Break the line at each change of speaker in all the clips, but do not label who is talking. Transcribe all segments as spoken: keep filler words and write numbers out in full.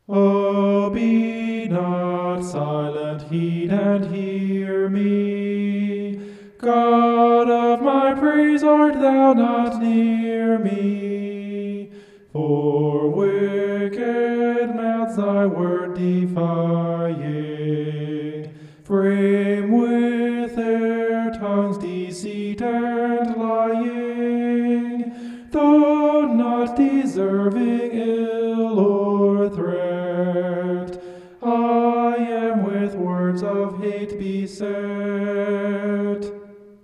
Oh, be not silent, heed and hear me. God of my praise, art thou not near me? For wicked mouths thy word defying, frame with their tongues deceit and lying, though not deserving ill or threat, I am with words of hate beset.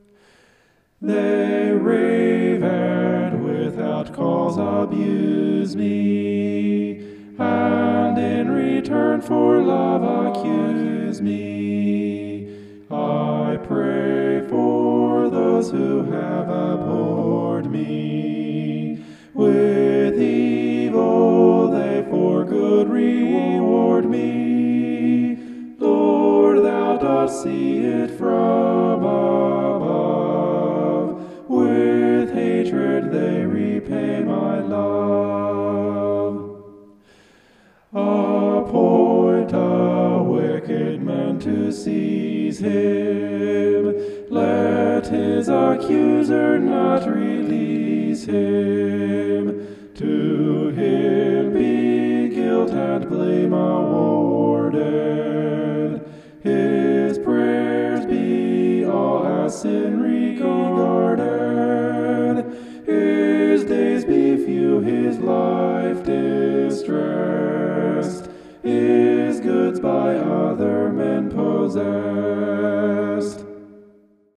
They rave and without cause abuse me, and in return for love accuse me. I pray for those who have abhorred me. With evil they for good reward me. Lord, thou dost see it from above. With hatred they repay my love. Appoint a wicked man to seize him. Let his accuser not release him.